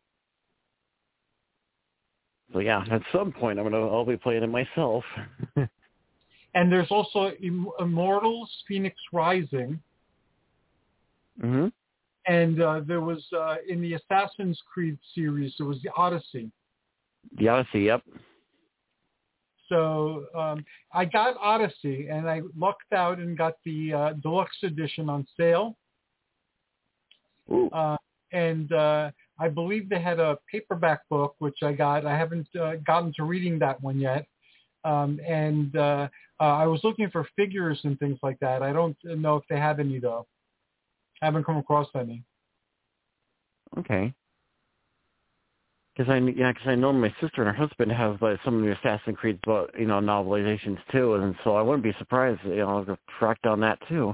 So yeah, at some point I'm gonna I'll be playing it myself. And there's also Immortals: Phoenix Rising, Mm-hmm. and uh, there was uh, in the Assassin's Creed series there was the Odyssey. The Odyssey, yep. So um, I got Odyssey, and I lucked out and got the uh, deluxe edition on sale. Ooh. Uh, and uh, I believe they had a paperback book, which I got. I haven't uh, gotten to reading that one yet. Um, and uh, uh, I was looking for figures and things like that. I don't know if they have any, though. I haven't come across any. Okay. Because I yeah, because I know my sister and her husband have uh, some of the Assassin's Creed, you know, novelizations too, and so I wouldn't be surprised, you know, to track down that too.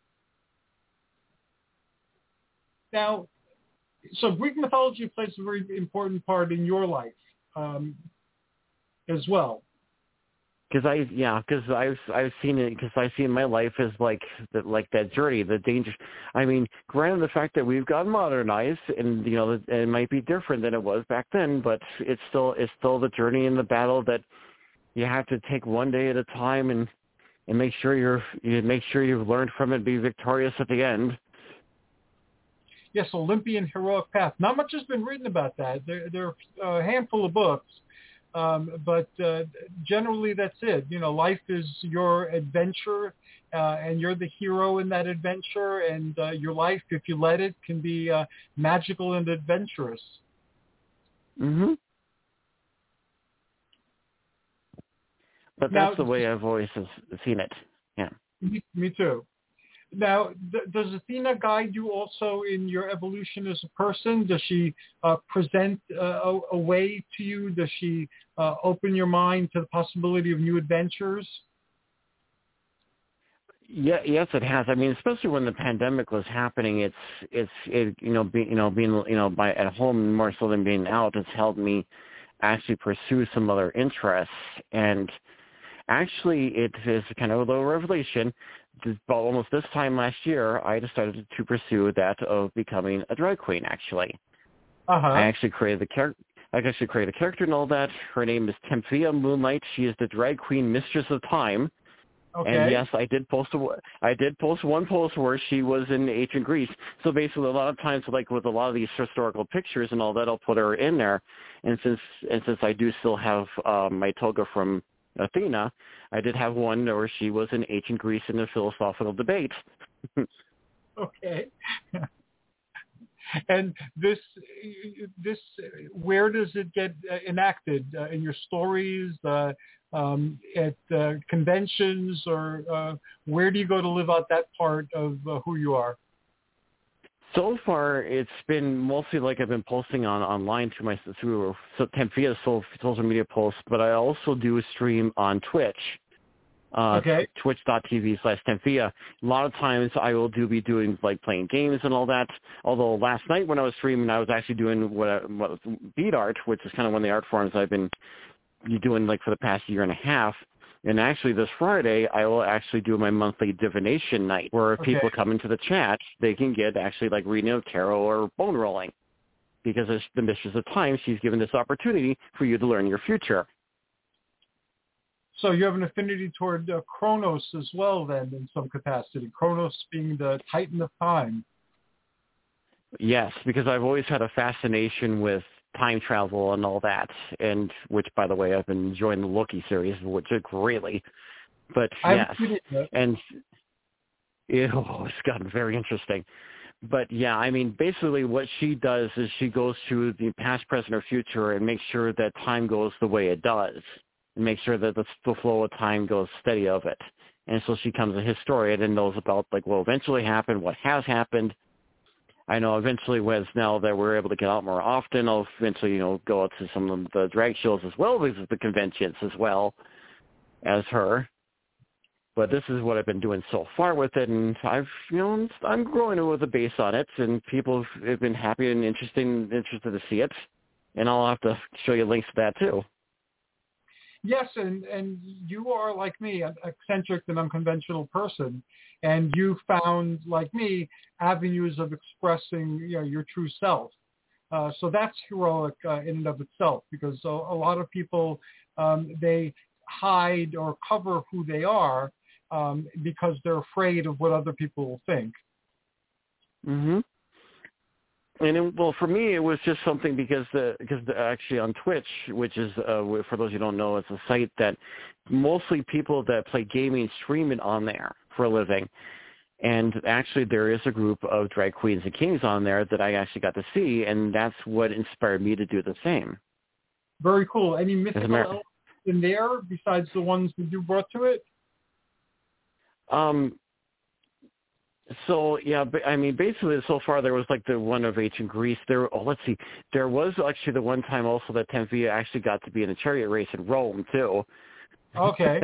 Now, so Greek mythology plays a very important part in your life um, as well. Because I yeah, because I've I've seen it because I see in my life as like that like that journey, the danger. I mean, granted the fact that we've gotten modernized and you know it might be different than it was back then, but it's still it's still the journey and the battle that you have to take one day at a time and and make sure you're you make sure you've learned from it, and be victorious at the end. Yes, Olympian heroic path. Not much has been written about that. There there are a handful of books. Um, but uh, generally, that's it. You know, life is your adventure, uh, and you're the hero in that adventure. And uh, your life, if you let it, can be uh, magical and adventurous. Mhm. But Now, that's the way I've always seen it. Yeah. Me, me too. Now, th- does Athena guide you also in your evolution as a person? Does she uh, present uh, a, a way to you? Does she uh, open your mind to the possibility of new adventures? Yeah, yes, it has. I mean, especially when the pandemic was happening, it's it's it, you know, be, you know, being you know, by at home more so than being out, it's helped me actually pursue some other interests. And actually, it is kind of a little revelation. About almost this time last year, I decided to pursue that of becoming a drag queen. Actually, uh-huh. I actually created the character. I can actually create a character and all that. Her name is Temphia Moonlight. She is the drag queen mistress of time. Okay. And yes, I did post a, I did post one post where she was in ancient Greece. So basically, a lot of times, like with a lot of these historical pictures and all that, I'll put her in there. And since and since I do still have um, my toga from Athena, I did have one where she was in ancient Greece in a philosophical debate. Okay. And this, this, where does it get uh, enacted uh, in your stories, uh, um, at uh, conventions, or uh, where do you go to live out that part of uh, who you are? So far, it's been mostly like I've been posting on online through my through so Temphia social media posts, but I also do stream on Twitch. Uh, okay. Twitch.tv slash Temphia. A lot of times I will do be doing like playing games and all that. Although last night when I was streaming, I was actually doing what, what beat art, which is kind of one of the art forms I've been doing like for the past year and a half. And actually this Friday, I will actually do my monthly divination night where if okay. people come into the chat, they can get actually like reading of tarot or bone rolling. Because as the mistress of time, she's given this opportunity for you to learn your future. So you have an affinity toward uh, Kronos as well, then, in some capacity. Kronos being the titan of time. Yes, because I've always had a fascination with time travel and all that, and which, by the way, I've been enjoying the Loki series, which is greatly. But yes, and it, oh, it's gotten very interesting. But yeah, I mean, basically what she does is she goes through the past, present, or future and makes sure that time goes the way it does. And make sure that the, the flow of time goes steady of it. And so she becomes a historian and knows about, like, what eventually happened, what has happened. I know eventually, as now that we're able to get out more often, I'll eventually, you know, go out to some of the drag shows as well as the conventions as well as her. But this is what I've been doing so far with it, and I've, you know, I'm growing with a base on it, and people have been happy and interested, interested to see it. And I'll have to show you links to that, too. Yes, and, and you are, like me, an eccentric and unconventional person, and you found, like me, avenues of expressing, you know, your true self. Uh, so that's heroic uh, in and of itself, because a, a lot of people, um, they hide or cover who they are um, because they're afraid of what other people will think. Mm-hmm. And it, well, for me, it was just something because the because the, actually on Twitch, which is uh, for those who don't know, it's a site that mostly people that play gaming stream it on there for a living. And actually, there is a group of drag queens and kings on there that I actually got to see, and that's what inspired me to do the same. Very cool. Any mythical elements in there besides the ones that you brought to it? Um. So, yeah, I mean, basically, so far there was like the one of ancient Greece. There, oh, let's see. There was actually the one time also that Temphia actually got to be in a chariot race in Rome, too. Okay.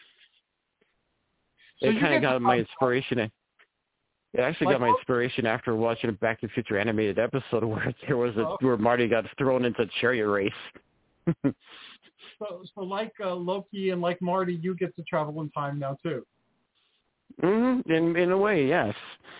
So it kind of got my inspiration. It actually like, got my inspiration after watching a Back to the Future animated episode where there was a oh. where Marty got thrown into a chariot race. so, so like uh, Loki and like Marty, you get to travel in time now, too. Mm-hmm. In in a way, yes.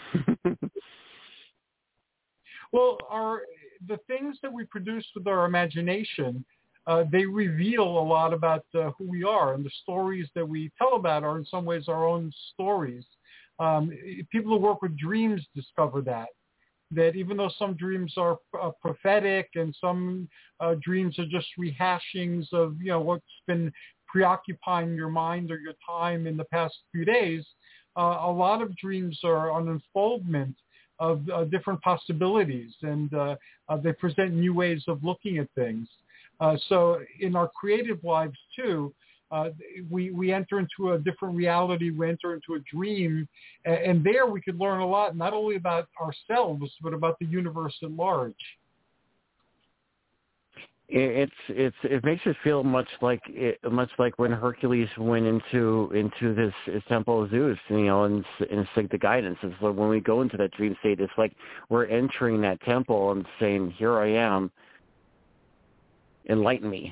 Well, our the things that we produce with our imagination, uh, they reveal a lot about uh, who we are, and the stories that we tell about are in some ways our own stories. Um, people who work with dreams discover that, that even though some dreams are uh, prophetic and some uh, dreams are just rehashings of, you know, what's been preoccupying your mind or your time in the past few days, Uh, a lot of dreams are an unfoldment of uh, different possibilities, and uh, uh, they present new ways of looking at things. Uh, so in our creative lives, too, uh, we, we enter into a different reality. We enter into a dream, and, and there we could learn a lot, not only about ourselves, but about the universe at large. It's it's it makes it feel much like it, much like when Hercules went into into this, this temple of Zeus, you know, and and seek the guidance. It's like when we go into that dream state, it's like we're entering that temple and saying, "Here I am, enlighten me."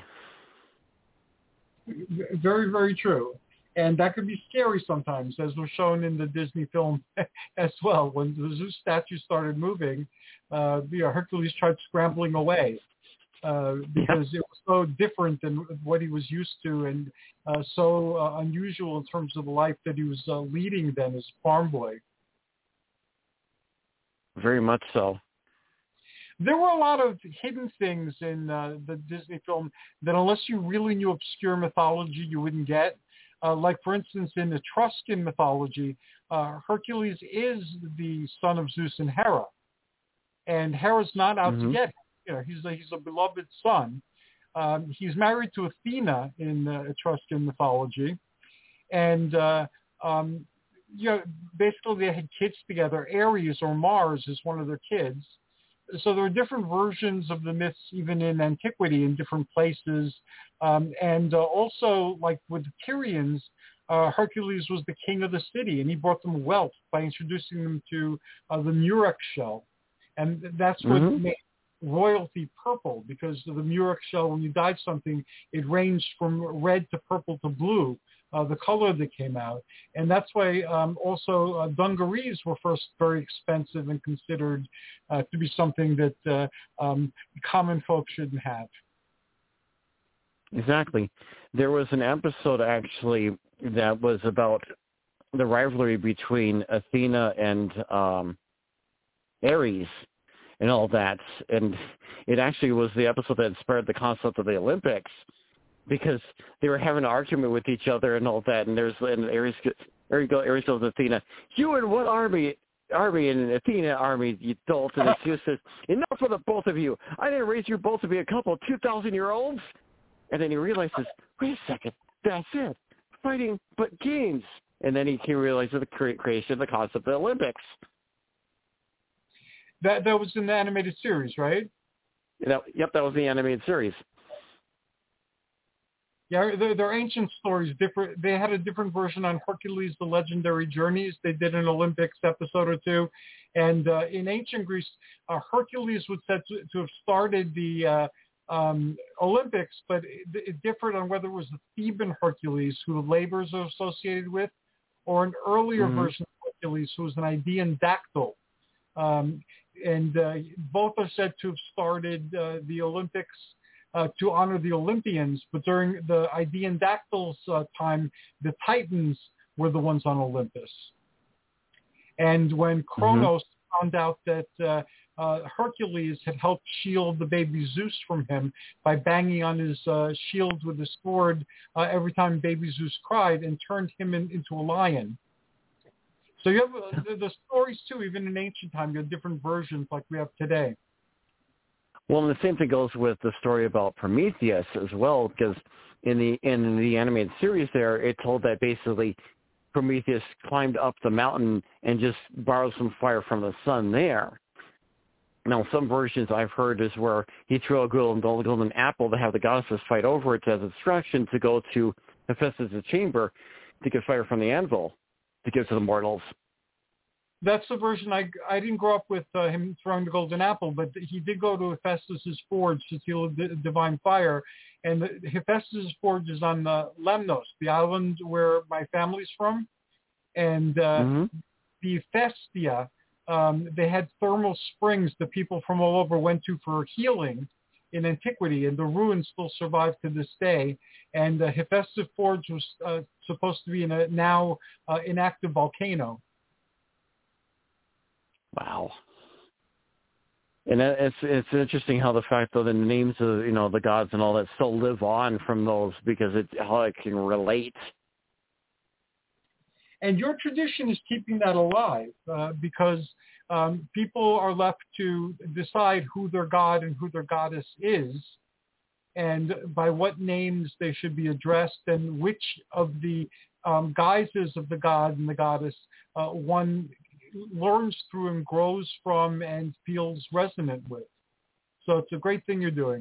Very, very true, and that could be scary sometimes, as was shown in the Disney film as well. When the Zeus statue started moving, uh, you know, Hercules tried scrambling away. uh, because yeah. it was so different than what he was used to, and uh, so uh, unusual in terms of the life that he was uh, leading then as a farm boy. Very much so. There were a lot of hidden things in uh, the Disney film that unless you really knew obscure mythology, you wouldn't get. Uh, like, for instance, in Etruscan mythology, uh, Hercules is the son of Zeus and Hera. And Hera's not out mm-hmm. to get him. You know, he's a, he's a beloved son. Um, he's married to Athena in uh, Etruscan mythology. And, uh, um, you know, basically they had kids together. Ares or Mars is one of their kids. So there are different versions of the myths even in antiquity in different places. Um, and uh, also, like with the Tyrians, uh, Hercules was the king of the city, and he brought them wealth by introducing them to uh, the Murex shell. And that's what mm-hmm. made royalty purple, because the Murex shell, when you dyed something, it ranged from red to purple to blue. Uh, the color that came out. And that's why um, also uh, dungarees were first very expensive and considered uh, to be something that uh, um, common folk shouldn't have. Exactly. There was an episode actually that was about the rivalry between Athena and um, Ares and all that. And it actually was the episode that inspired the concept of the Olympics, because they were having an argument with each other and all that, and there's and Ares, Ares, Ares tells Athena, "You in what army? Army and Athena army, you dolt." And Zeus says, "Enough for the both of you. I didn't raise you both to be a couple of two thousand year olds." And then he realizes, wait a second, that's it, fighting but games. And then he realizes the creation of the concept of the Olympics. That that was in the animated series, right? That, yep, that was the animated series. Yeah, their, their ancient stories different. They had a different version on Hercules: The Legendary Journeys. They did an Olympics episode or two, and uh, in ancient Greece, uh, Hercules was said to, to have started the uh, um, Olympics, but it, it differed on whether it was the Theban Hercules, who the labors are associated with, or an earlier mm-hmm. version of Hercules, who was an Idaean dactyl. Um, and uh, both are said to have started uh, the Olympics Uh, to honor the Olympians, but during the Idaean dactyls uh, time, the Titans were the ones on Olympus. And when Kronos mm-hmm. found out that uh, uh, Hercules had helped shield the baby Zeus from him by banging on his uh, shield with his sword uh, every time baby Zeus cried, and turned him in, into a lion. So you have uh, the, the stories too, even in ancient time, you have different versions like we have today. Well, and the same thing goes with the story about Prometheus as well, because in the in the animated series there, it told that basically Prometheus climbed up the mountain and just borrowed some fire from the sun there. Now, some versions I've heard is where he threw a golden, golden apple to have the goddesses fight over it as instruction to go to Hephaestus' chamber to get fire from the anvil to give to the mortals. That's the version I, I didn't grow up with uh, him throwing the golden apple, but he did go to Hephaestus' forge to steal the divine fire. And the, Hephaestus' forge is on uh, Lemnos, the island where my family's from. And uh, mm-hmm. the Hephaestia, um, they had thermal springs that people from all over went to for healing in antiquity, and the ruins still survive to this day. And uh, Hephaestus' forge was uh, supposed to be in a now uh, inactive volcano. Wow. And it's it's interesting how the fact that the names of, you know, the gods and all that still live on from those, because it how it can relate. And your tradition is keeping that alive uh, because um, people are left to decide who their god and who their goddess is, and by what names they should be addressed, and which of the um, guises of the god and the goddess uh, one learns through and grows from and feels resonant with. So it's a great thing you're doing.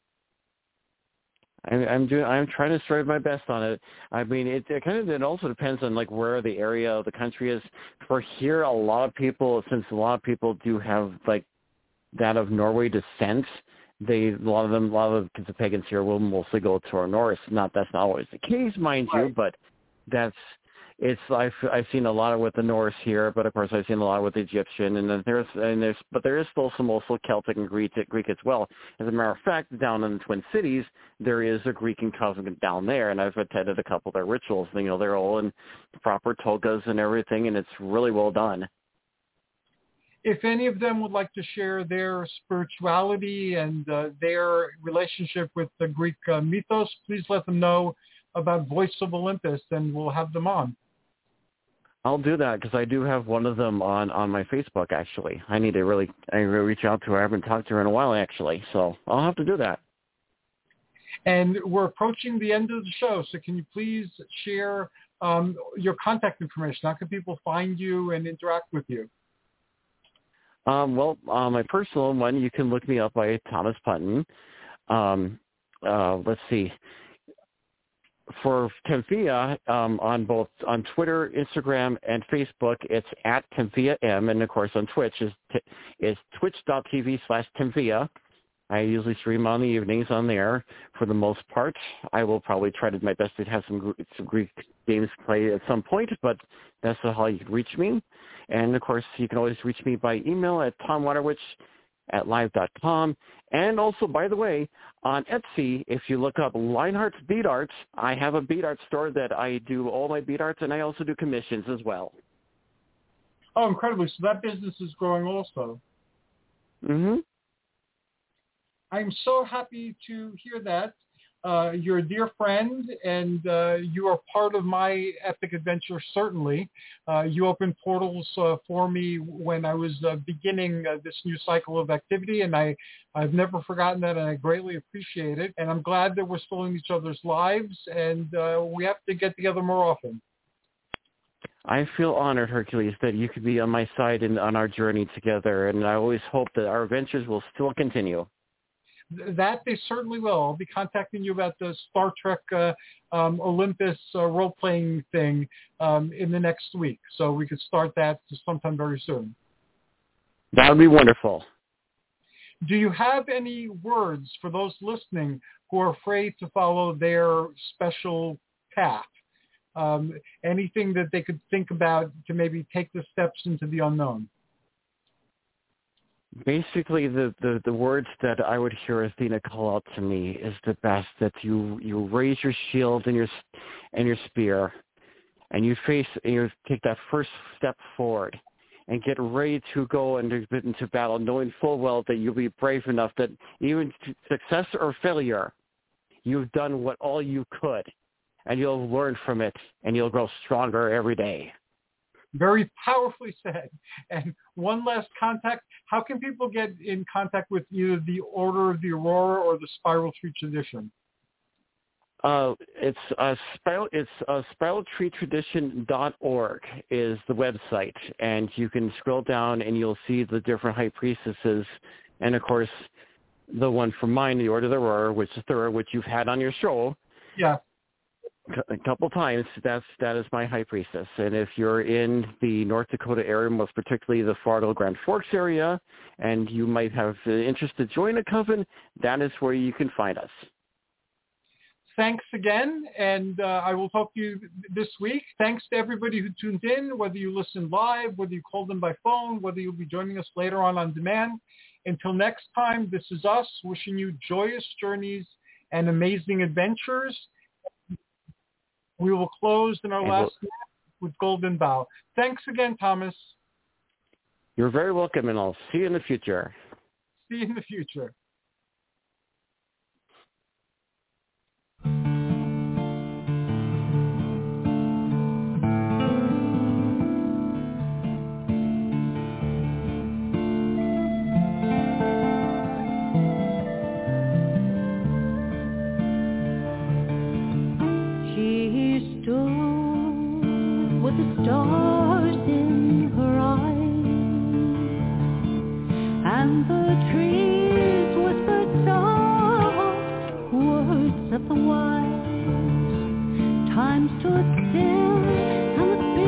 I'm, I'm doing. I'm trying to strive my best on it. I mean, it, it kind of it also depends on like where the area of the country is. For here, a lot of people, since a lot of people do have like that of Norway descent, they a lot of them, a lot of the pagans here will mostly go to our north. Not that's not always the case, mind you, but that's it's I've I've seen a lot with the Norse here, but of course I've seen a lot with the Egyptian, and then there's and there's but there is still some also Celtic and Greek Greek as well. As a matter of fact, down in the Twin Cities, there is a Greek convent down there, and I've attended a couple of their rituals. You know, they're all in proper togas and everything, and it's really well done. If any of them would like to share their spirituality and uh, their relationship with the Greek uh, mythos, please let them know about Voice of Olympus, and we'll have them on. I'll do that because I do have one of them on, on my Facebook, actually. I need to really I really reach out to her. I haven't talked to her in a while, actually, so I'll have to do that. And we're approaching the end of the show, so can you please share um, your contact information? How can people find you and interact with you? Um, well, uh, my personal one, you can look me up by Thomas Putton. Um, uh, let's see. For Temphia, um, on both on Twitter, Instagram, and Facebook, it's at Temphia M, and of course on Twitch is t- is twitch.tv slash Temphia. I usually stream on the evenings on there for the most part. I will probably try to my best to have some, some Greek games play at some point, but that's how you can reach me. And of course, you can always reach me by email at tomwaterwich at live dot com. And also, by the way, on Etsy, if you look up Lionheart's Beat Arts, I have a beat art store that I do all my beat arts, and I also do commissions as well. Oh, incredibly. So that business is growing also. Mm-hmm. I'm so happy to hear that. Uh, you're a dear friend, and uh, you are part of my epic adventure, certainly. Uh, you opened portals uh, for me when I was uh, beginning uh, this new cycle of activity, and I, I've never forgotten that, and I greatly appreciate it. And I'm glad that we're still in each other's lives, and uh, we have to get together more often. I feel honored, Hercules, that you could be on my side and on our journey together, and I always hope that our adventures will still continue. That they certainly will. I'll be contacting you about the Star Trek uh, um, Olympus uh, role-playing thing um, in the next week, so we could start that sometime very soon. That would be wonderful. Do you have any words for those listening who are afraid to follow their special path? Um, anything that they could think about to maybe take the steps into the unknown? Basically, the, the, the words that I would hear Athena call out to me is the best, that you, you raise your shield and your and your spear, and you face and you take that first step forward and get ready to go into, into battle, knowing full well that you'll be brave enough that even success or failure, you've done what all you could, and you'll learn from it, and you'll grow stronger every day. Very powerfully said. And one last contact, how can people get in contact with either the Order of the Aurora or the Spiral Tree Tradition? Uh, it's uh, spiral, it's uh, spiral tree tradition dot org is the website, and you can scroll down and you'll see the different high priestesses, and of course, the one from mine, the Order of the Aurora, which is Thura, which you've had on your show. Yeah. A couple times. That's that is my high priestess. And if you're in the North Dakota area, most particularly the Fargo Grand Forks area, and you might have the interest to join a coven, that is where you can find us. Thanks again, and uh, I will talk to you this week. Thanks to everybody who tuned in, whether you listened live, whether you called in by phone, whether you'll be joining us later on on demand. Until next time, this is us wishing you joyous journeys and amazing adventures. We will close in our and last we'll, with Golden Bough. Thanks again, Thomas. You're very welcome, and I'll see you in the future. See you in the future. Stars in her eyes, and the trees whispered soft words of the wise. Time stood still, and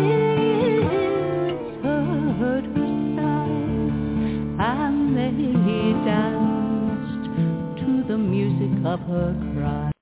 the spirits heard her sigh, and they danced to the music of her cry.